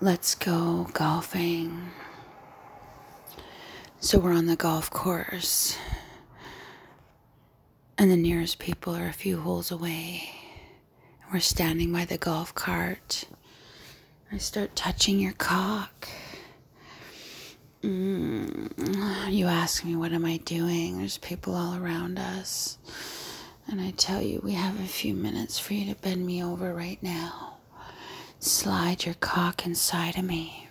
Let's go golfing. So we're on the golf course, and the nearest people are a few holes away. We're standing by the golf cart. I start touching your cock. You ask me, what am I doing? There's people all around us. And I tell you, we have a few minutes for you to bend me over right now. Slide your cock inside of me.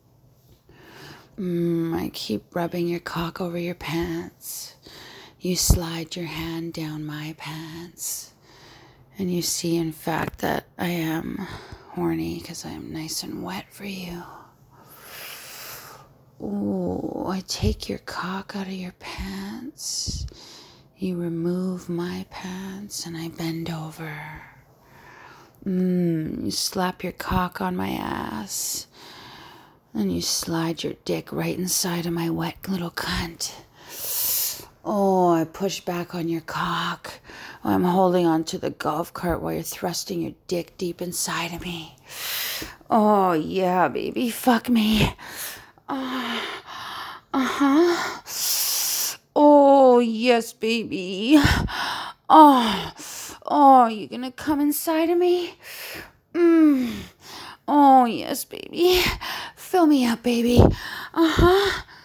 I keep rubbing your cock over your pants. You slide your hand down my pants. And you see, in fact, that I am horny because I'm nice and wet for you. Ooh, I take your cock out of your pants. You remove my pants and I bend over. You slap your cock on my ass. And you slide your dick right inside of my wet little cunt. Oh, I push back on your cock. I'm holding onto the golf cart while you're thrusting your dick deep inside of me. Oh, yeah, baby. Fuck me. Oh, yes, baby. Oh, you gonna come inside of me? Oh, yes, baby. Fill me up, baby.